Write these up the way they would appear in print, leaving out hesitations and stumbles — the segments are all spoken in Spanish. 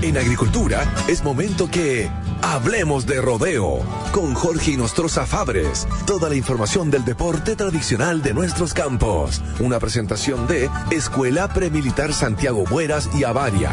En agricultura es momento que hablemos de rodeo con Jorge Inostroza Fabres. Toda la información del deporte tradicional de nuestros campos. Una presentación de Escuela Premilitar Santiago Bueras y Avaria.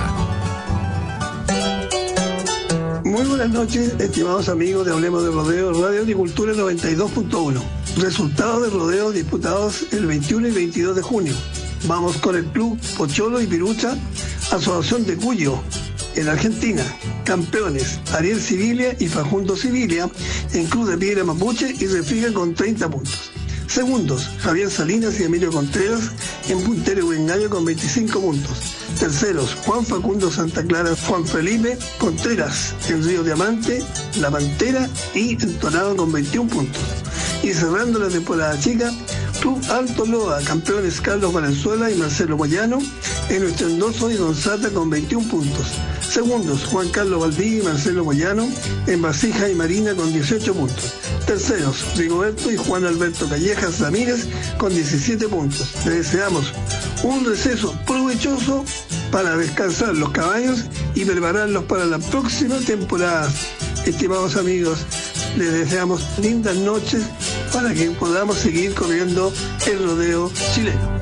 Muy buenas noches, estimados amigos de Hablemos de Rodeo, Radio Agricultura 92.1. Resultados de rodeo disputados el 21 y 22 de junio. Vamos con el Club Pocholo y Pirucha, Asociación de Cuyo, en Argentina. Campeones, Ariel Sibilia y Facundo Sibilia, en Cruz de Piedra Mapuche y Refriega con 30 puntos. Segundos, Javier Salinas y Emilio Contreras, en Puntero y Huengaño con 25 puntos. Terceros, Juan Facundo Santa Clara, Juan Felipe Contreras, en Río Diamante, La Pantera y Entonado con 21 puntos. Y cerrando la temporada chica, Club Alto Loa, campeones Carlos Valenzuela y Marcelo Moyano, en Estendoso y Gonzata con 21 puntos. Segundos, Juan Carlos Valdí y Marcelo Moyano, en Vasija y Marina con 18 puntos. Terceros, Rigoberto y Juan Alberto Callejas Ramírez con 17 puntos. Les deseamos un receso provechoso para descansar los caballos y prepararlos para la próxima temporada. Estimados amigos, les deseamos lindas noches para que podamos seguir corriendo el rodeo chileno.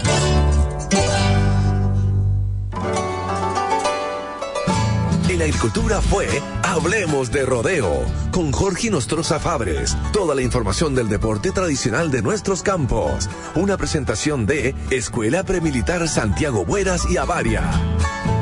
En agricultura fue Hablemos de Rodeo con Jorge Inostroza Fabres. Toda la información del deporte tradicional de nuestros campos. Una presentación de Escuela Premilitar Santiago Bueras y Avaria.